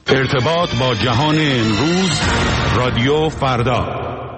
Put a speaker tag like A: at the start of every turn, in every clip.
A: ارتباط با جهان امروز، رادیو فردا.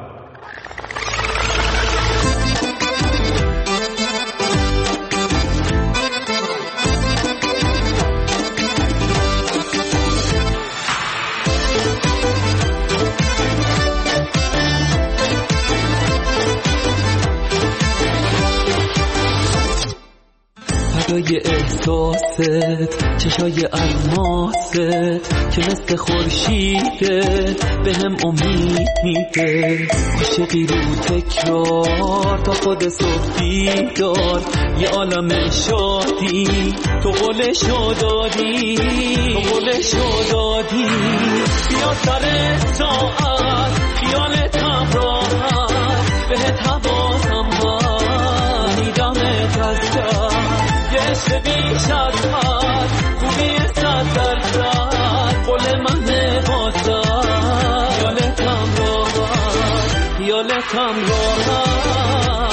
B: فدای احساست، چشای الماست که مثل خورشیده به هم امید میده. عاشقی رو تکرار تا خود صبح بیدار، یه عالم شادی تو قولشو دادی، تو قولشو دادی. بیا سر ساعت خیالت هم راحت، بهت حواسم هست میدمت از دست. عشق بیش از حد، خوبی 100%، قول من واسه خیالتم راحت، خیالتم راحت.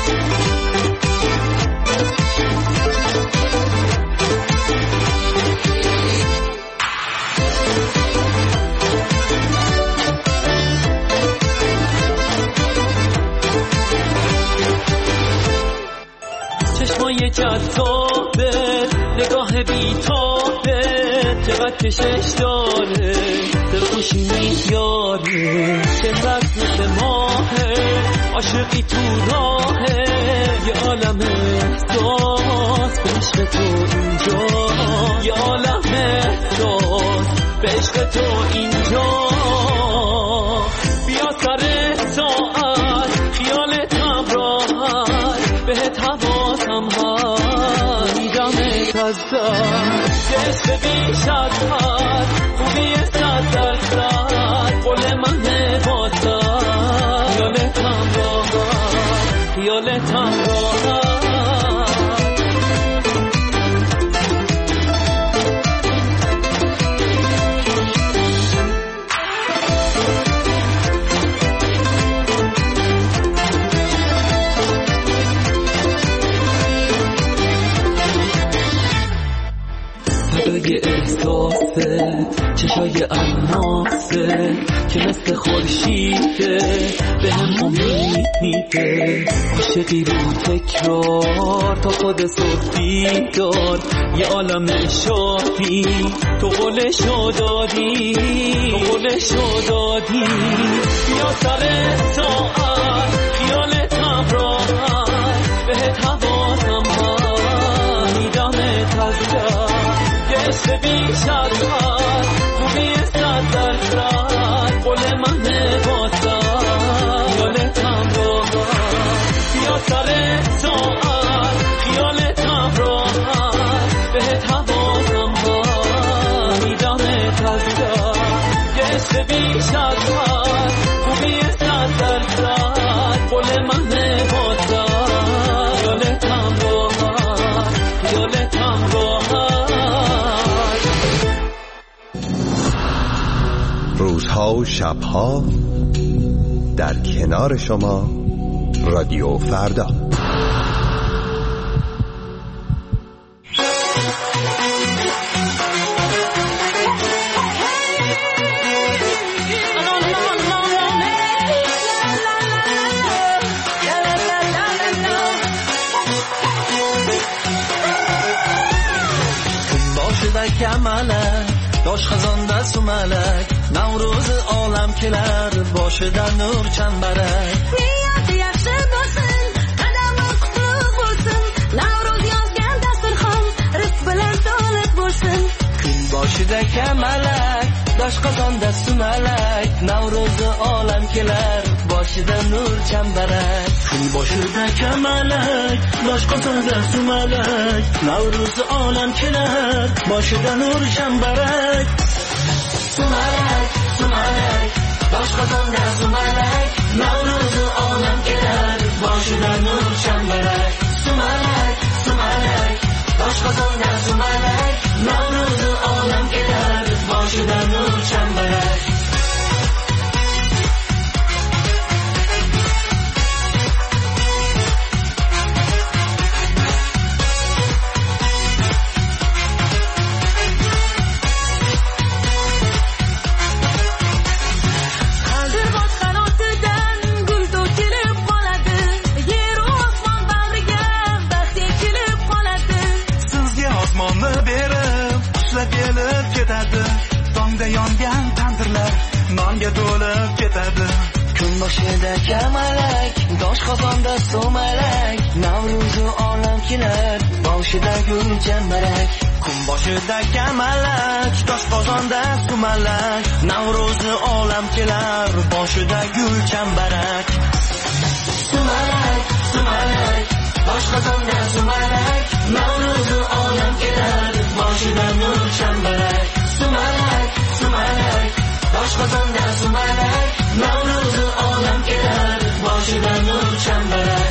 B: چشمای جذابه، نگاه بیتابه، چقدر کشش داره، دلخوشی میاره، چقدر مثل ماهه، عاشقی تو راهه. یه عالم احساس به عشق تو اینجا، یه عالم احساس به عشق تو اینجا. بیا سر ساعت خیالت هم راحت، بهت حواسم هست میدمت از دست. عشق بیش از حد، خوبی 100%، قول من واسه خیالتم راحت، خیالتم راحت. فدای احساست، چشای الماسه که مثل خورشیده به هم امید میده. عاشقی رو تکرار تا خود صبح بیدار، یه عالم شادی تو قولشو دادی، تو قولشو دادی. بیا سر ساعت خیالتم راحت، بهت حواسم هست میدمت از دست. عشق بیش از حد، خوبی 100%، قول من واسه خیالتم راحت. بیا سر ساعت خیالتم راحت، بهت حواسم هست میدمت از دست. عشق بیش از حد، خوبی 100%، قول من واسه خیالتم راحت، خیالتم راحت.
C: روزها و شبها در کنار شما، رادیو فردا.
D: داش خزان دست و ملک، نوروز عالم کلر باشه در نور چنبرک.
E: نیت یخشه باشن، قدم و قطلق باشن، نوروز یازگن دسترخان، رزق بلند دولت باشن.
D: کن باشه دک ملک، داش خزان دست و ملک، نوروز عالم کلر باشه در نور چنبرک. کن باشه دک ملک، داش خزان دست و ملک، نوروز عالم کلر باشه در نور چنبرک. سمالک سمالک، داش خزان دست و ملک، نوروز عالم کلر باشه در نور چنبرک. سمالک سمالک، داش خزان دست و ملک، نوروز عالم کلر باشه در نور چنبرک.
F: ketadi. Tongda yongan tandirlar nonga to'lib ketadi.
D: Kun boshida kamalak, doshqozonda sumalak, Navro'zi olam kelar, boshida gul chambarak.
F: Kun boshida kamalak, doshqozonda sumalak, Navro'zi olam kelar, boshida gul chambarak.
D: Sumalak, sumalak, doshqozonda sumalak, Navro'zi olam kelar, boshida nur chambarak. Sumalak, sumalak, doshqozonda sumalak, Navro'zi olam kelar, boshida nur chambarak.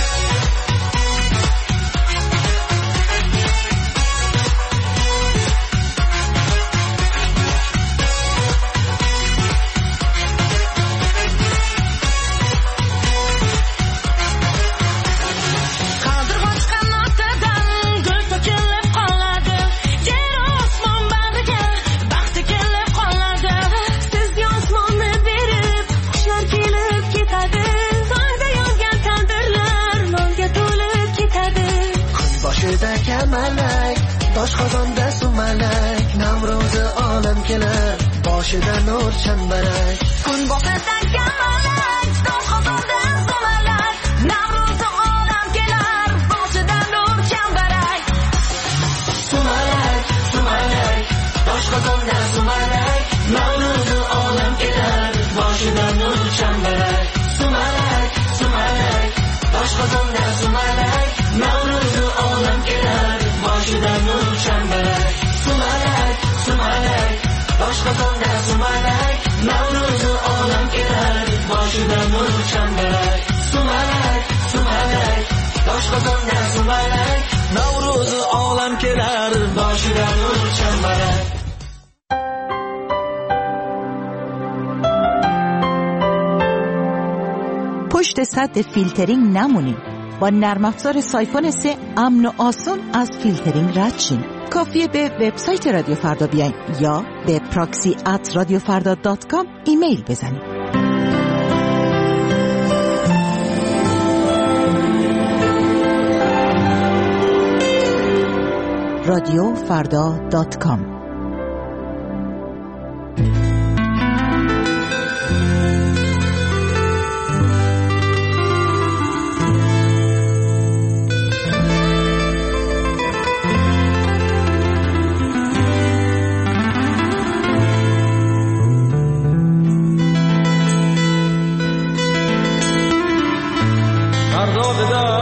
D: Kamalak, doshqozonda sumalak, Navro'zi olam kelar, boshida nur chambarak.
E: Kun boshida kamalak, doshqozonda sumalak, Navro'zi olam kelar, boshida nur chambarak.
D: Sumalak, sumalak, doshqozonda sumalak, Navro'zi olam kelar, boshida nur chambarak. Sumalak, sumalak, doshqozonda sumalak, Navro'zi olam kelar, boshida nur chambarak. Sumalak, sumalak, doshqozonda sumalak, Navro'zi olam kelar, boshida nur chambarak. Sumalak, sumalak, doshqozonda sumalak, Navro'zi olam kelar, boshida nur chambarak.
G: پشت سد فیلترینگ نمونید. با نرم افزار سایفون 3 امن و آسون از فیلترینگ رد شین. کافیه به وبسایت رادیو فردا بیاین یا به proxy@radiofarda.com ایمیل بزنید. radiofarda.com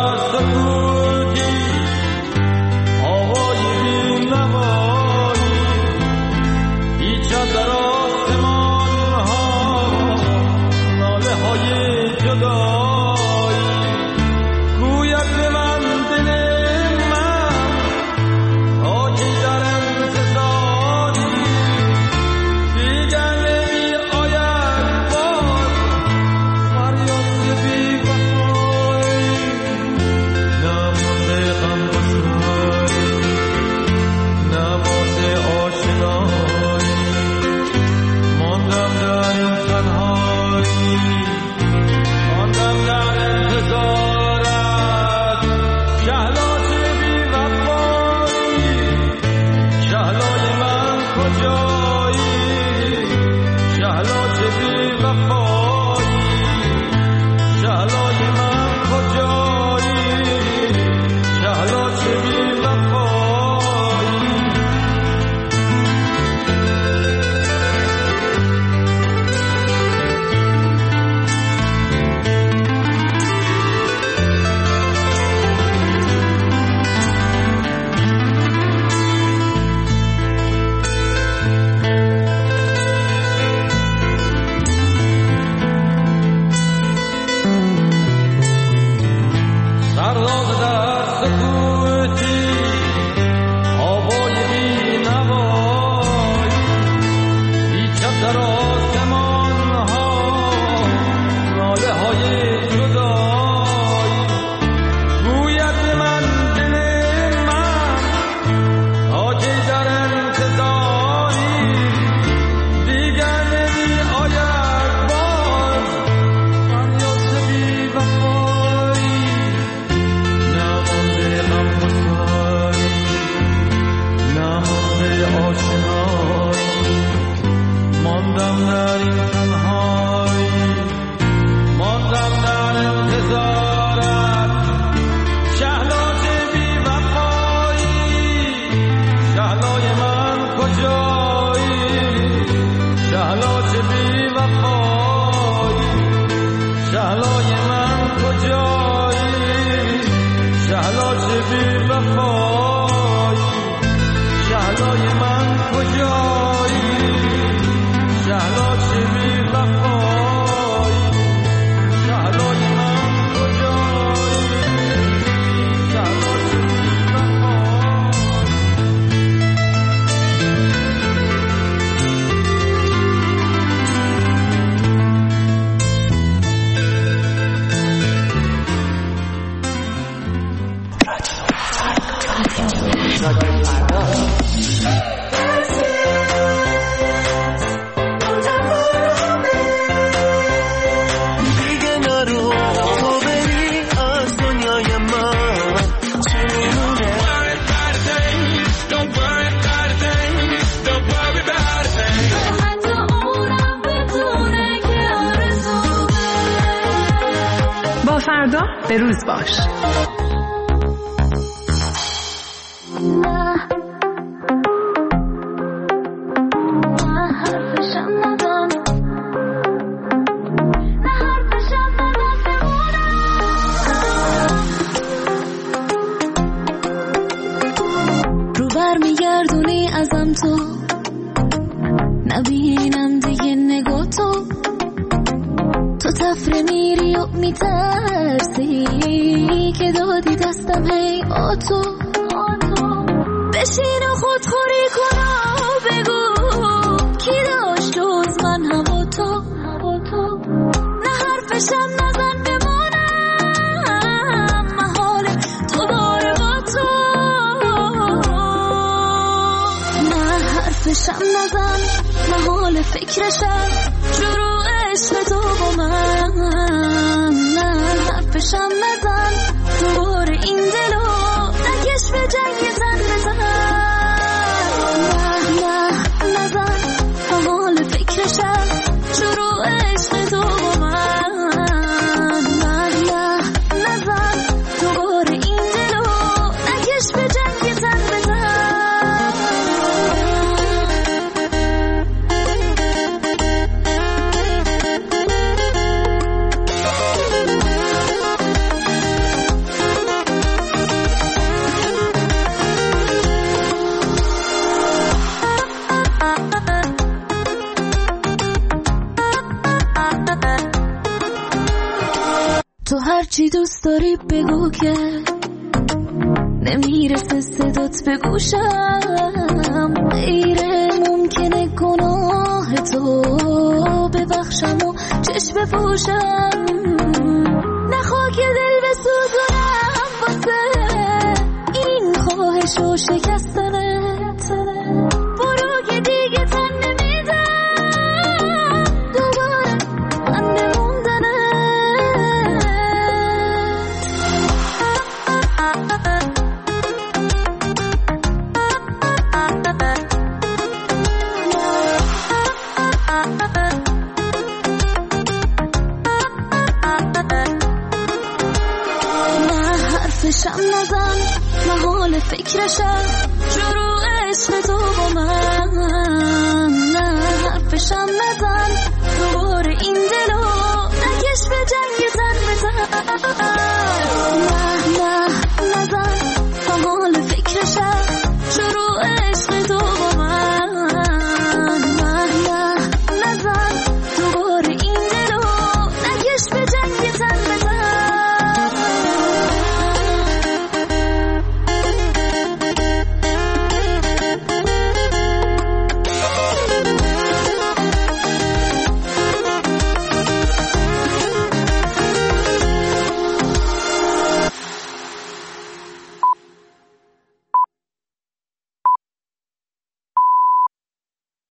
H: هوای بی نوایی به روز باش.
E: رو برمیگردونی ازم تو، نبینم دیگه نگاه تو تفره میری و میترسی که دادی دستم هی آتو بشین و خودخوری کن و بگو کی داشت جز من هوا تو، نه حرفشم نزن بمانم محال دوباره با تو، نه حرفشم نزن محال فکرشم شروع عشق تو با من، نه حرفشم نزن دوباره این دلو نکش به جنگ تن بزن، نه نزن محال فکرشم شروع عشق تو با من، نه نزن دوباره این دلو نکش به جنگ تن بزن. تو هرچی دوست داری بگو که نمیرسه صدات به گوشم، غیر ممکنه گناه تو ببخشم و چشم بپوشم، نخوا که دل بسوزونم واسه این خواهش و شکستنت، برو که دیگه تن نمیدم دوباره من نموندنت. نه حرفشم نزن محال فکرشم